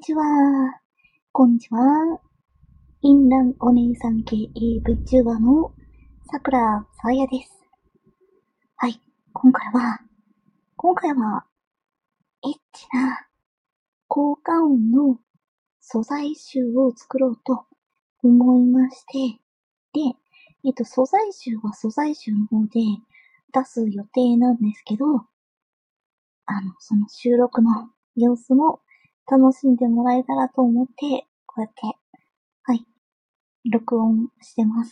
ちは。こんにちは。インランお姉さん系 VTuber のさくらさやです。はい。今回は、エッチな効果音の素材集を作ろうと思いまして、で、素材集は素材集の方で出す予定なんですけど、その収録の様子も楽しんでもらえたらと思って、こうやって、はい、録音してます。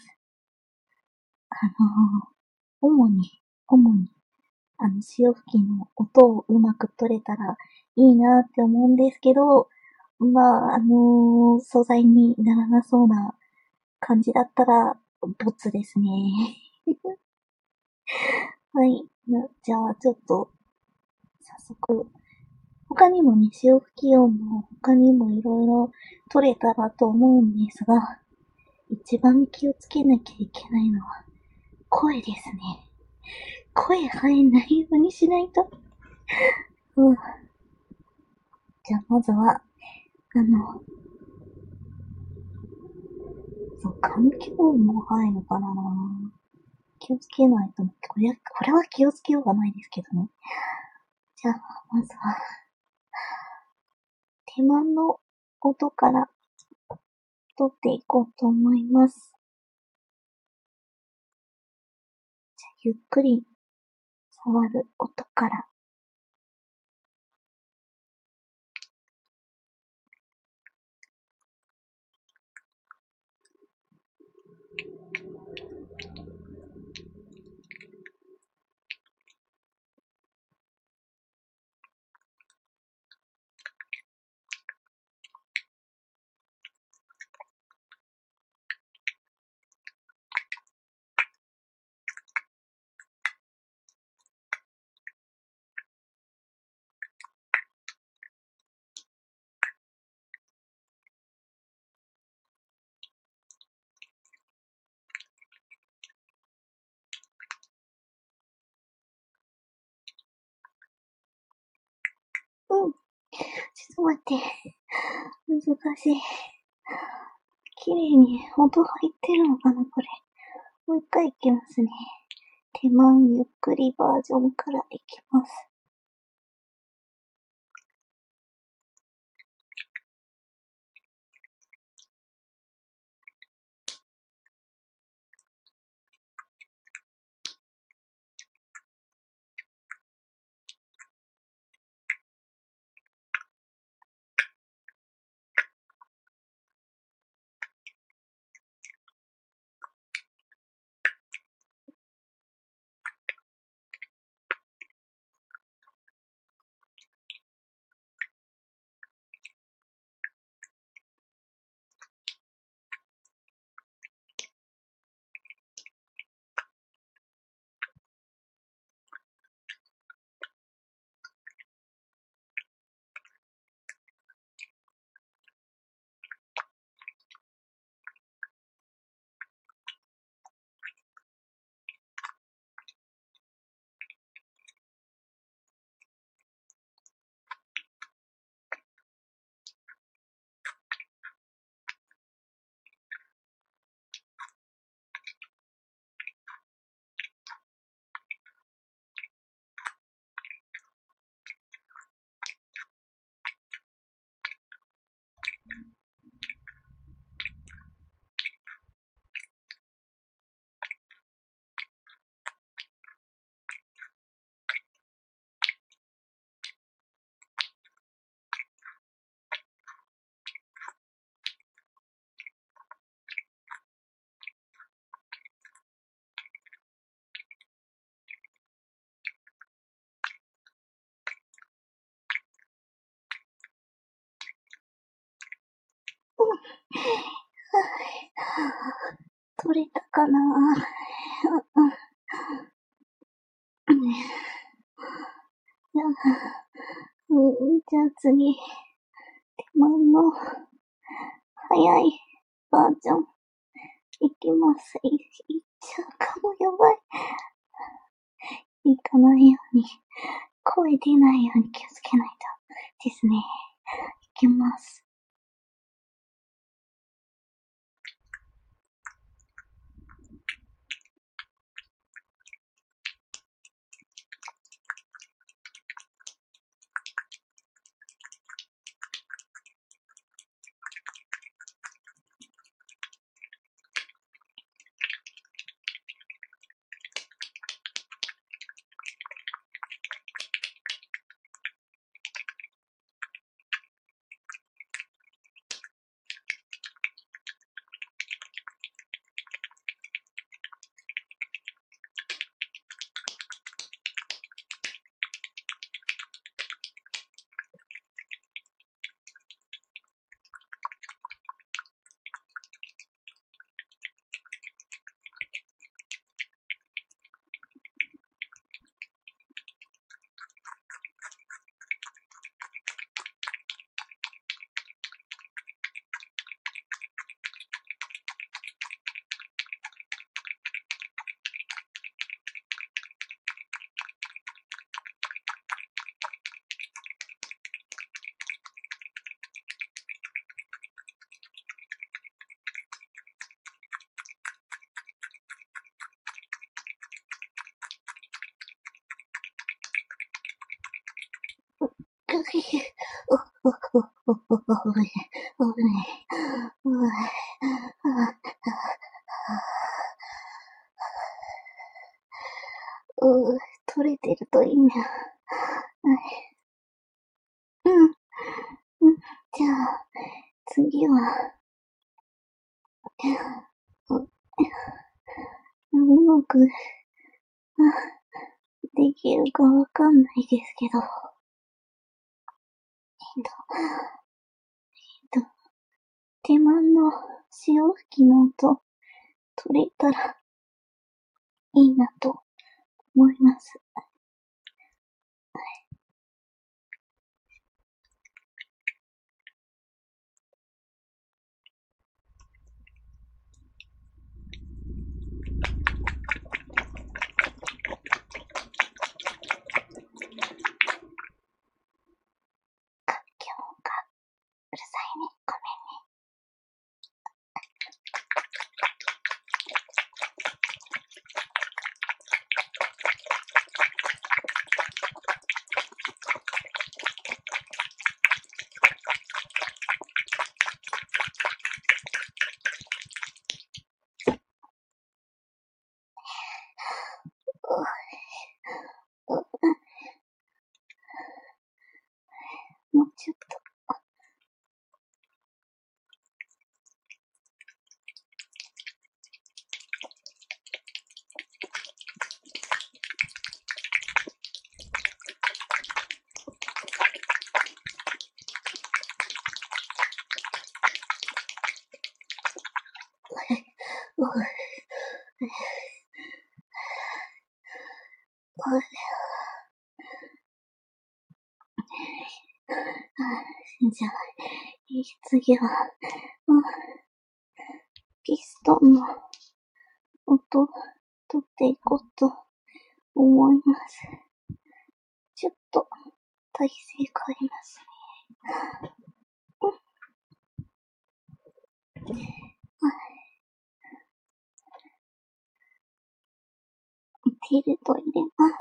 主に、潮吹きの音をうまく取れたらいいなって思うんですけど、まあ、素材にならなそうな感じだったら、ボツですね。はい。じゃあ、ちょっと、早速、他にもね、潮吹き音の他にもいろいろ取れたらと思うんですが、一番気をつけなきゃいけないのは、声ですね。声入んないようにしないと。うん。じゃあ、まずは、そう、環境音も入るのかな。気をつけないと。これは気をつけようがないですけどね。じゃあ、まずは、手間の音から取っていこうと思います。じゃあ、ゆっくり触る音から。うん。ちょっと待って。難しい。綺麗に音入ってるのかな、これ。もう一回いきますね。手間ゆっくりバージョンからいきます。取れたかな。じゃあ次、手間の早いバージョンいきます。いっちゃうかも、やばい。いかないように、声出ないように気をつけないとですね。いきます。取れてるといいな。うん。じゃあ、次は、うまく、できるかわかんないですけど、手間の潮吹きの音、取れたらいいなと思います。今日がうるさいね。ごめん。もうちょっと。じゃあ、次は、ピストンの音、取っていこうと思います。ちょっと、体勢変えますね。ティルト入れます。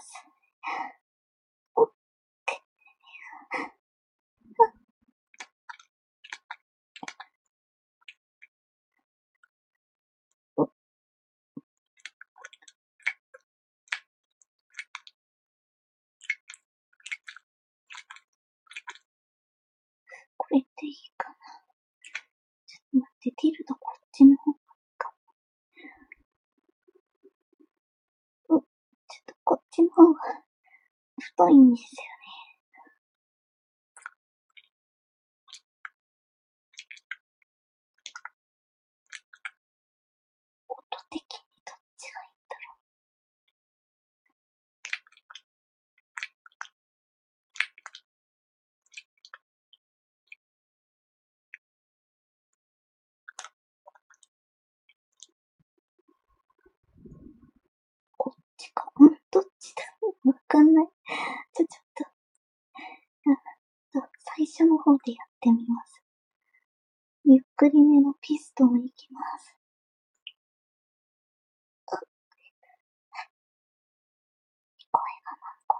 これでいいかな。ちょっと待って、ティルトこっちの方か。ちょっとこっちの方が太いんですよ。音的にどっちがいいんだろう。こっちか。どっちだわかんない。ちょっと、最初の方でやっってみます。ゆっくりめのピストンいきます。声が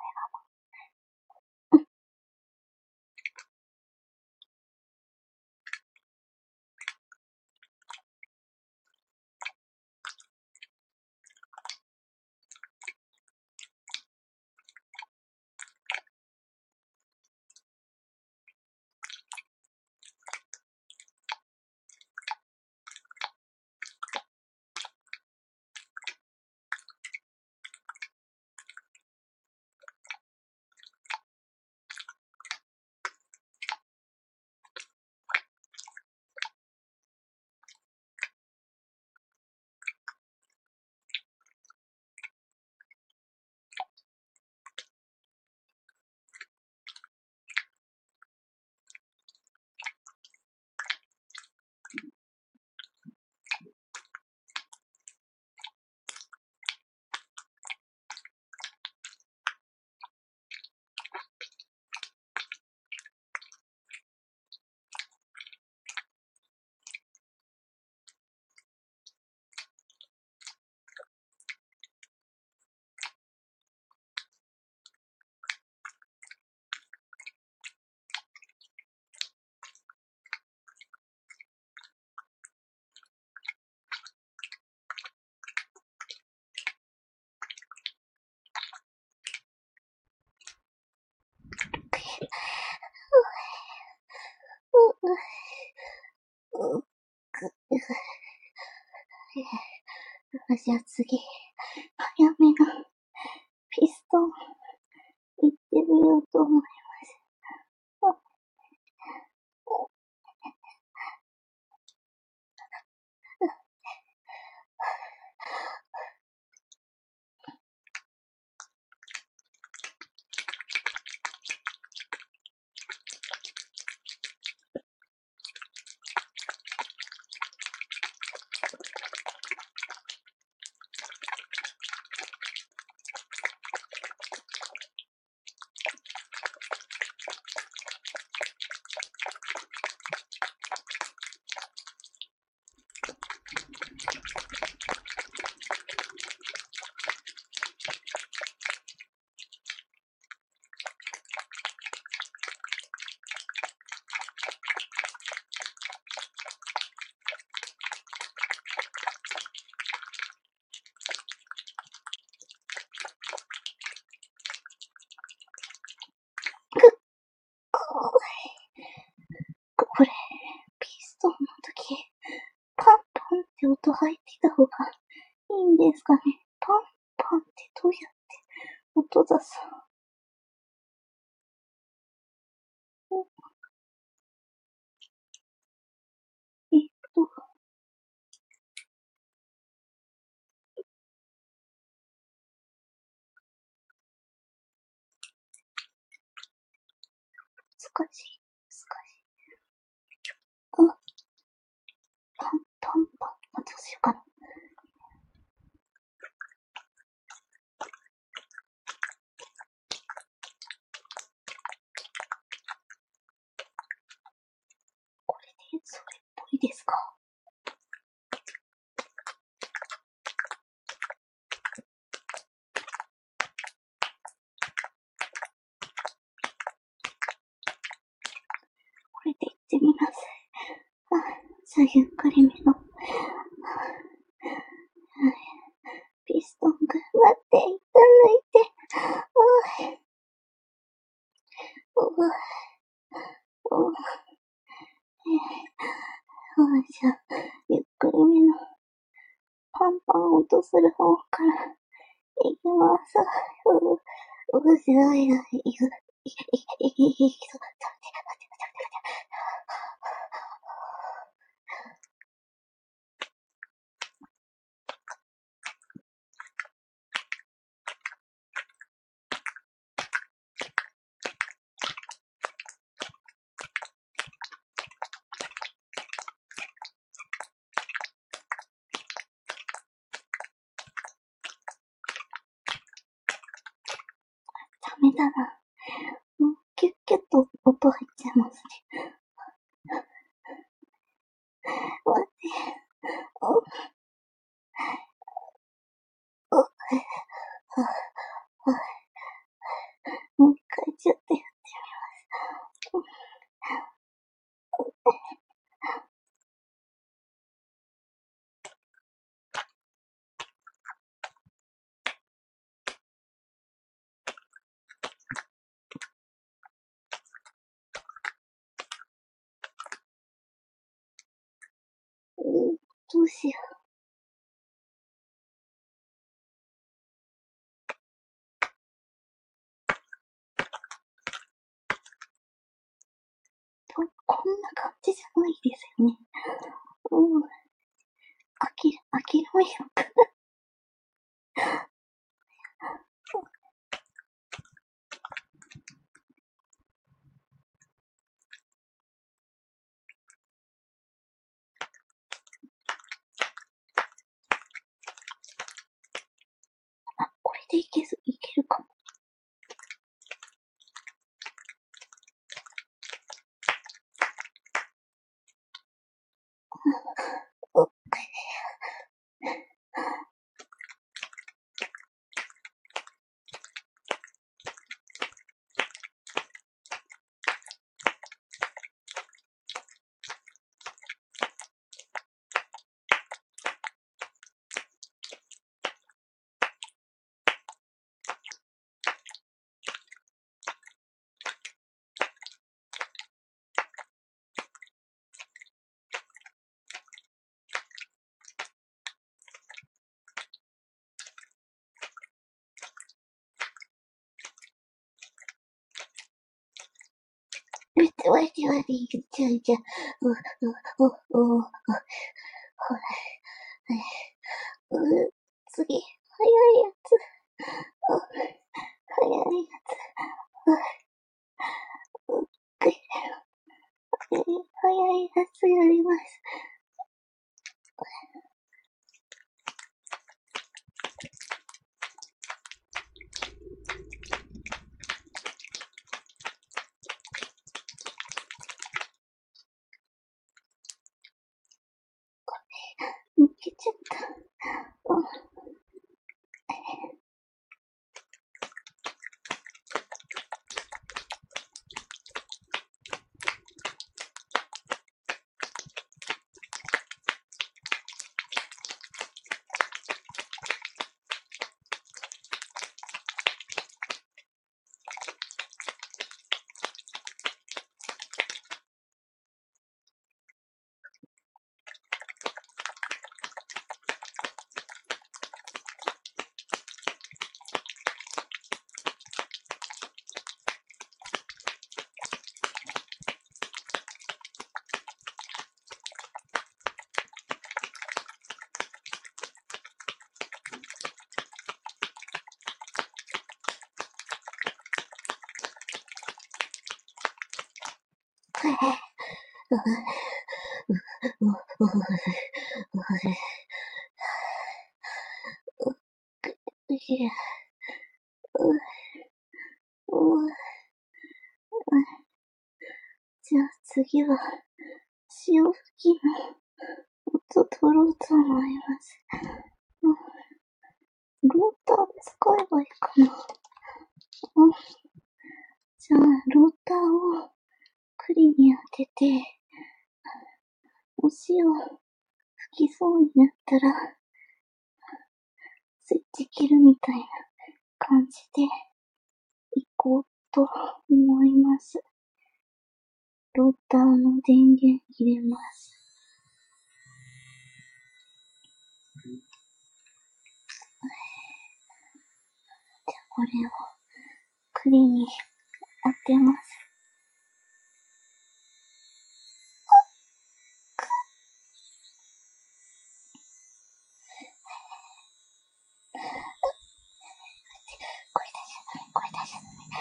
じゃあ次、早めのピストンいってみようと思います。これ、ピストンの時、パンパンって音入ってた方がいいんですかね。パンパンってどうやって音出すの？えっと、難しい。あ、パンパンパン。どうしようかな。これでそれっぽいですか？これでいってみます。じゃあゆっくりめの。ピストンが、待って、一旦抜いて。じゃあ、ゆっくりめのパンパン音する方からいきます。すごいな。ダメだな。キュッキュッと音入っちゃいますね。 どうしよう。こんな感じじゃないですよね。諦めようか。これでいけるかも。じゃあ、ほら、次、早いやつ。早いやつ。早いやつやります。抜けちゃった。じゃあ次は、潮吹きの音取ろうと思います。ローター使えばいいかな。じゃあ、ローターを栗に当てて、お塩吹きそうになったら、スイッチ切るみたいな感じで行こうと思います。ローターの電源入れます。じゃあこれを栗に当てます。これだじゃない。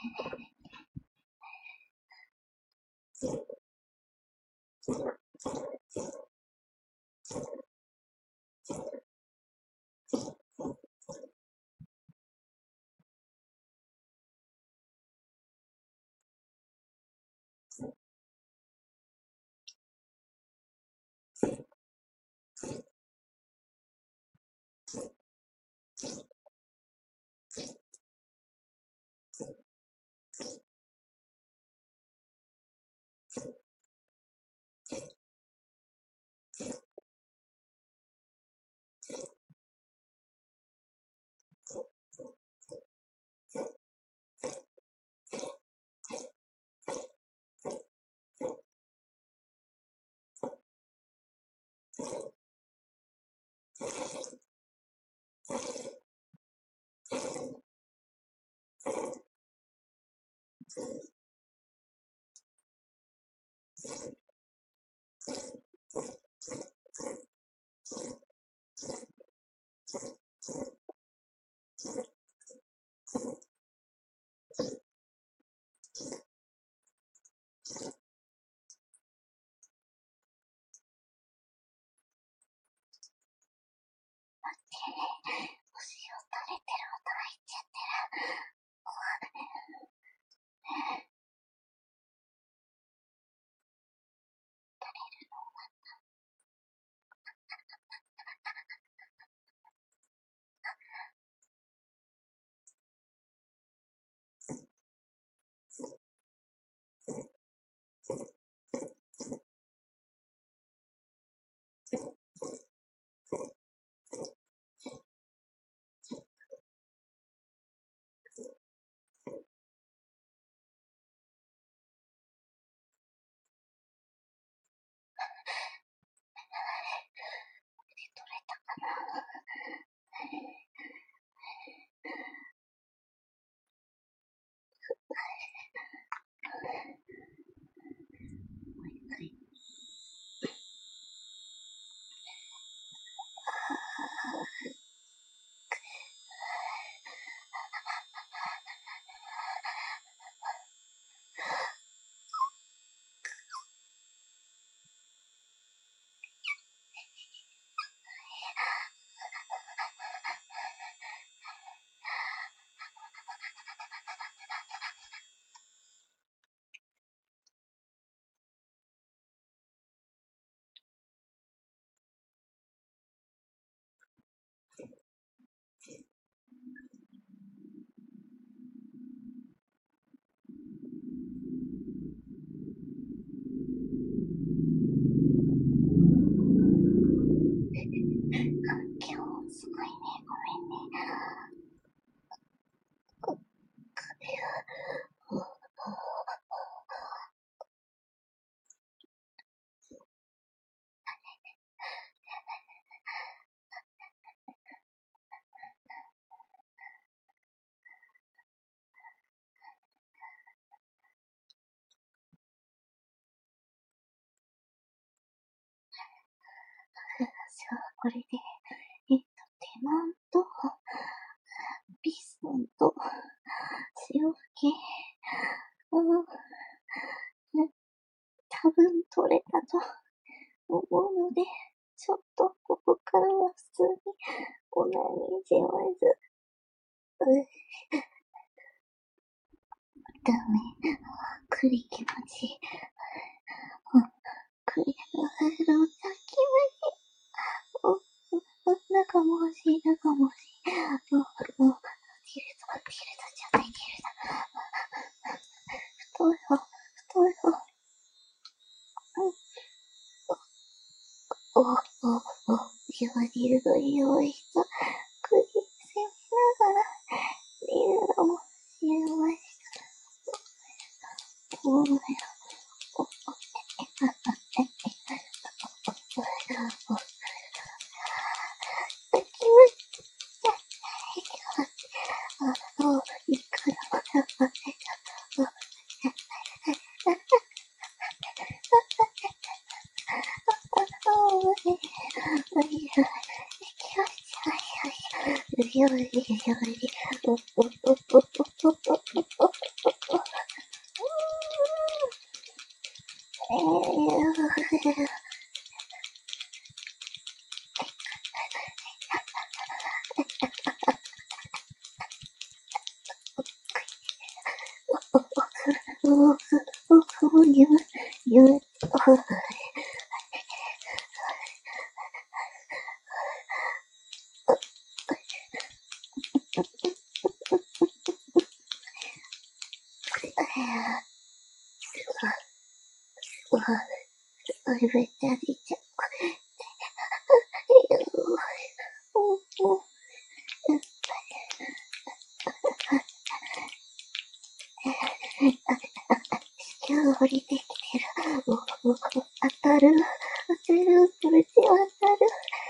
これで、手間と、ピストンと、塩吹き、多分取れたと思うので、ちょっとここからは普通にお悩みじわず、ダメ、栗気持ちいい。栗の先まで、中も欲しい、中も欲しい。もう、切るとじゃない、切ると。太い方、太い方。言われるがよいと、首攻めながら、見るのもしれました。もうね、いくらめっちゃ出ちゃう。今日降りてきてる。当たる。当たる。気持ち当たる。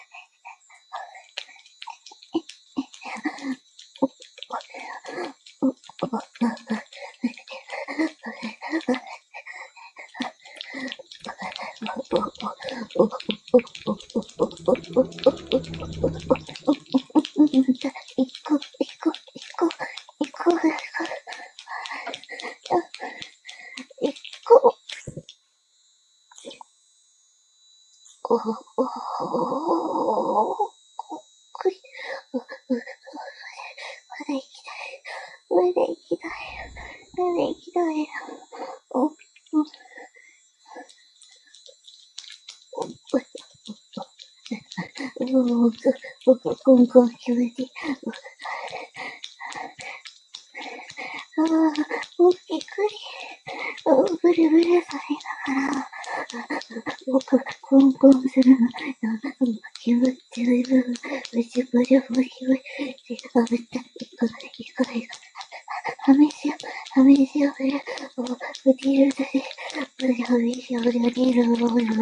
気持ちいい。びっくり。ブルブルされながら、コンコンするの。気持ちいい。ブシブシブシブシ。はめしよ、はめしよ、ブチルだし、ブシャブシャブシャリル、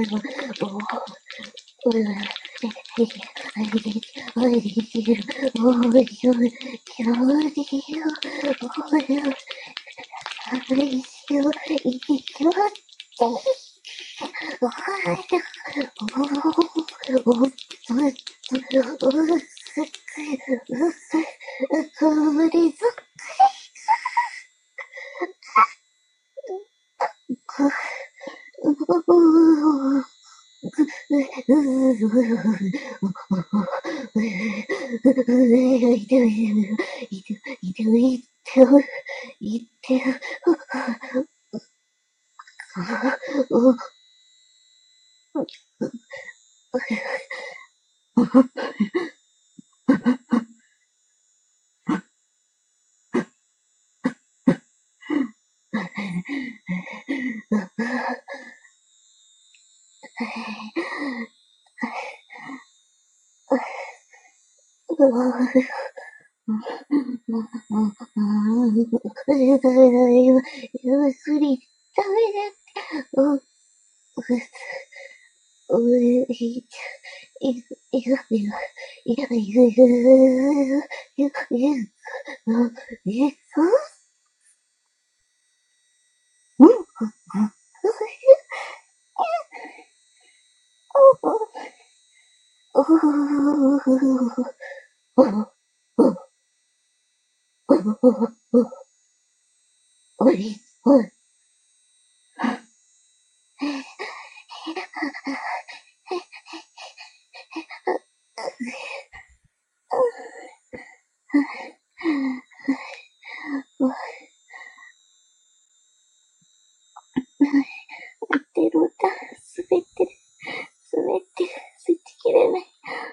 滑ってる、スイッチ切れない。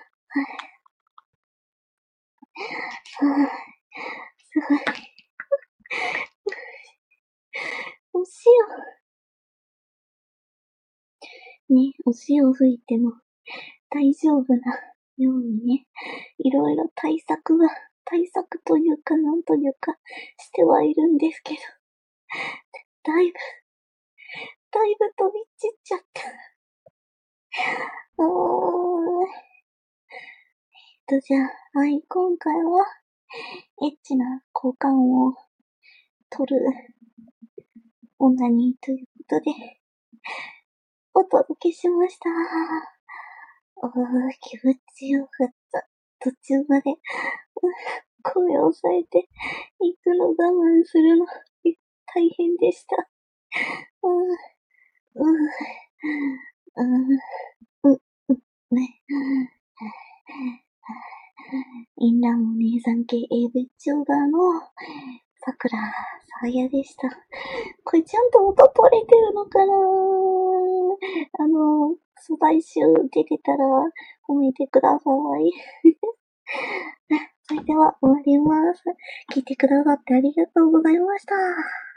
すごい。お塩吹いても大丈夫なようにね、いろいろ対策というかなんというかしてはいるんですけど、だいぶ飛び散っちゃった。じゃあ、はい、今回はエッチな交換を取るオナニーということでお届けしました。気持ちよかった。途中まで声を抑えて行くの我慢するの大変でした。ね。インランお姉さん系 AV チューバーの桜さやでした。これちゃんと音取れてるのかな？来週出てたら褒めてください。 それでは終わります。聞いてくださってありがとうございました。